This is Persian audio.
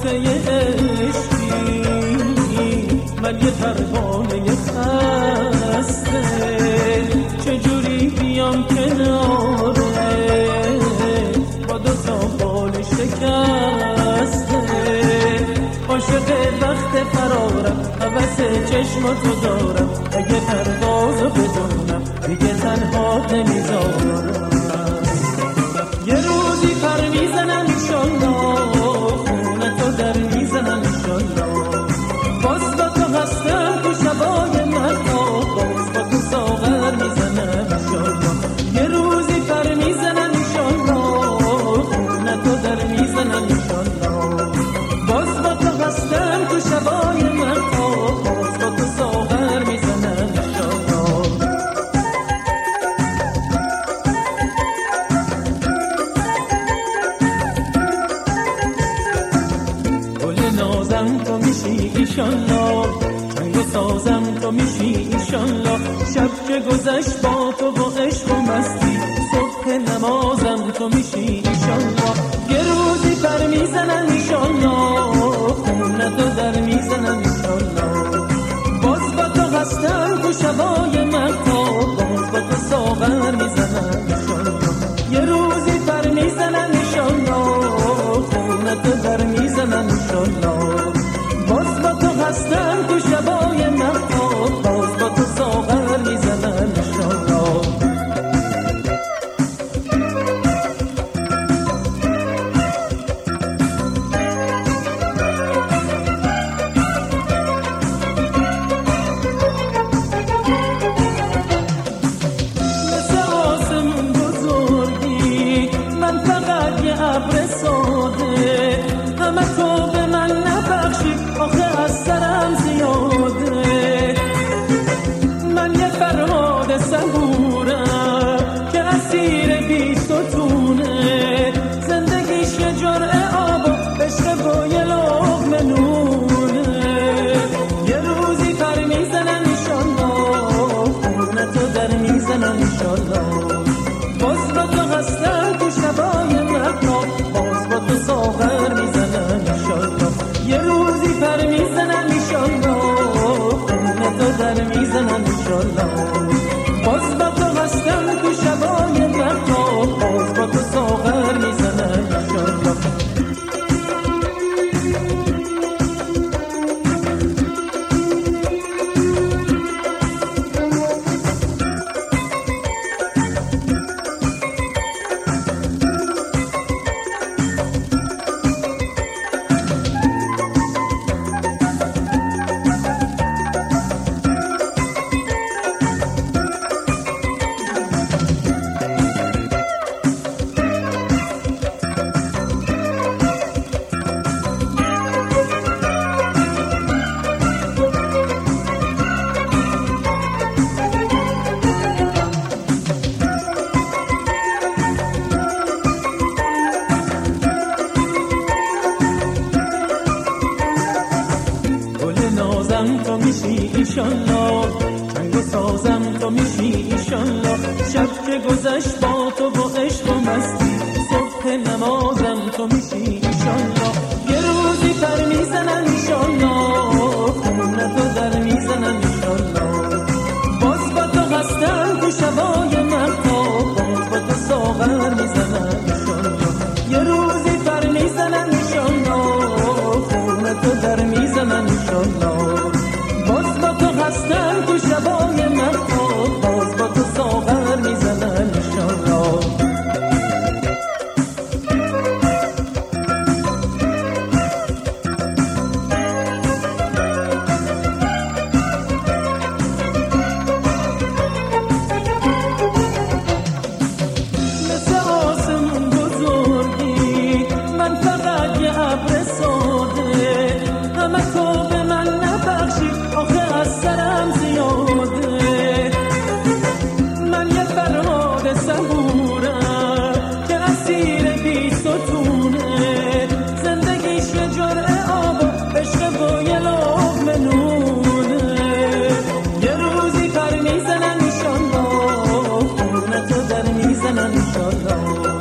نقطه عشقی، من یه پروانه خسته، چجوری بیام کناره با دوتا بال شکسته. عاشق وقت فرارم، هوس چشماتو دارم، اگه پروازو بدونم دیگه تنها نمیذارم. یه روزی پر میزنم انشالله، خونه تو در میزنم انشالله، باز با تو هستم تو شبای مهتاب، باز با تو ساغر میزنم انشالله. یه روزی پر میزنم انشالله، خونه تو در میزنم انشالله، باز با تو هستم تو شبای مهتاب، باز با تو ساغر میزنم انشالله. نازم تو میشی ایشالله، چنگ و سازم تو میشی ایشالله، شب که گذشت با تو و عشق و مستی، صبح نمازم تو میشی ایشالله. یه روزی پر میزنم ایشالله، خونه تو در میزنم ایشالله، باز با تو هستم تو شبای مهتاب، باز با تو ساغر میزنم ایشالله. یه روزی پر میزنم ایشالله، خونه تو در میزنم ایشالله، باز با تو هستم تو شبای مهتاب، باز با تو ساغر میزنم ایشالله. مثل آسمون بزرگی، من فقط یه ابر ساده، همه تو به من نبخشی آخه از سرم زیاده. من یه فرهاد صبورم که اسیر بی ستونه، زندگیش یه جرعه آب و عشق و یه لقمه نونه. یه روزی پر میزنم ایشالله، خونه تو در میزنم ایشالله، باز با تو هستم تو شبای مهتاب، باز با تو ساغر میزنم ایشالله. یه روزی پر میزنم ایشالله، خونه تو در میزنم ایشالله، باز با تو هستم تو شبای مهتاب، باز با تو ساغر میزنم ایشالله. تو میشی ایشالله، چنگ و سازم تو میشی ایشالله، شب که گذشت با تو و عشق و مستی، صبح نمازم تو میشی ایشالله. یه روزی پر میزنم ایشالله، خونه تو در میزنم ایشالله، باز با تو هستم تو شبای مهتاب، باز با تو ساغر میزنم ایشالله. یه روزی پر میزنم ایشالله، خونه تو در میزنم ایشالله، باز با تو هستم تو شبای مهتاب، باز با تو ساغر میزنم ایشالله. مثل آسمون بزرگی، من فقط یه ابر ساده، همه تو به من نبخشی آخه از سرم زیاده. من یه فرهاد صبورم که اسیر بی ستونه، زندگیش یه جرعه آب و عشق و یه لقمه نونه. یه روزی پر میزنم ایشالله، خونه تو در میزنم ایشالله،